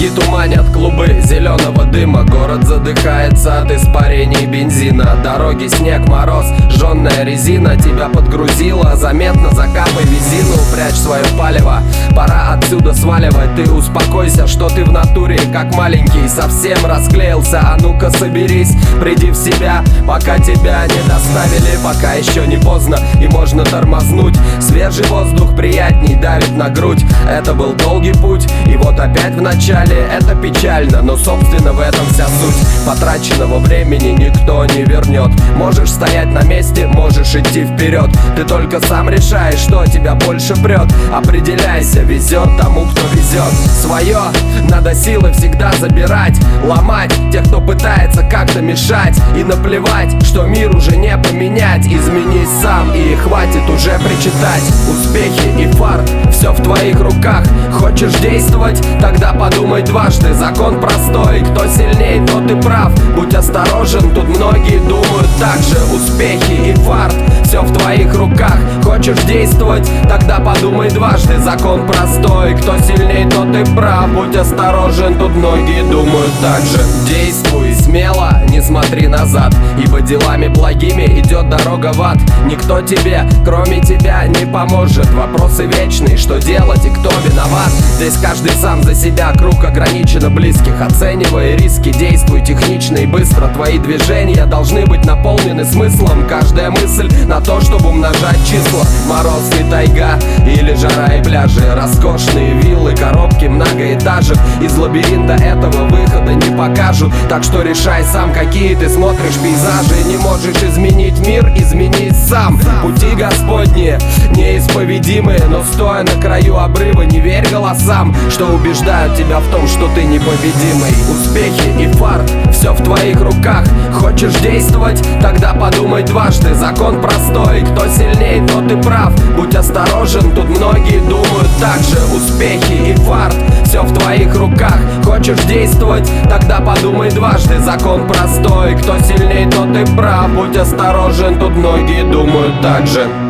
Мозги туманят клубы зеленого дыма. Город задыхается от испарений бензина. Дороги, снег, мороз, жжённая резина тебя подгрузила. Заметно закапай визину, прячь свое палево. Пора отсюда сваливать, ты успокойся, что ты в натуре как маленький. Совсем расклеился, а ну-ка соберись, приди в себя, пока тебя не доставили. Пока еще не поздно и можно тормознуть. Свежий воздух приятней давит на грудь. Это был долгий путь, и вот опять в начале. Это печально, но собственно в этом вся суть. Потраченного времени никто не вернет. Можешь стоять на месте, можешь идти вперед. Ты только сам решаешь, что тебя больше прет. Определяйся, везет тому, кто везет. Свое надо силы всегда забирать, ломать тех, кто пытается как-то мешать. И наплевать, что мир уже не поменять. Изменись сам и хватит уже причитать. Успехи и фарт, все в твоих руках. Хочешь действовать? Тогда подумай дважды. Закон простой, кто сильнее, тот и прав. Будь осторожен, тут многие думают так же. Успехи и фарт, все в твоих руках. Хочешь действовать? Тогда подумай дважды. Закон простой, кто сильнее, тот и прав. Будь осторожен, тут многие думают так же. Действуй смело, не смотри назад, ибо делами благими идет дорога в ад. Никто тебе, кроме тебя, не поможет. Вопросы вечные, что делать и кто виноват. Здесь каждый сам за себя, круг ограниченно близких. Оценивай риски, действуй технично и быстро. Твои движения должны быть наполнены смыслом. Каждая мысль на то, чтобы умножать числа. Мороз и тайга или жара и пляжи. Роскошные виллы, коробки многоэтажек. Из лабиринта этого выхода не покажут. Так что решай сам, какие ты смотришь пейзажи. Не можешь изменить мир, изменись сам. Пути Господни неисповедимые, но стоя на краю обрыва, не верь голосам, что убеждают тебя в том, что ты непобедимый. Успехи и фарт, все в твоих руках. Хочешь действовать? Тогда подумай дважды. Закон простой, кто сильнее, тот и прав. Будь осторожен, тут многие думают так же. Успехи и фарт, все в твоих руках. Хочешь действовать? Тогда подумай дважды. Закон простой, кто сильнее, тот и прав. Будь осторожен, тут многие думают так же.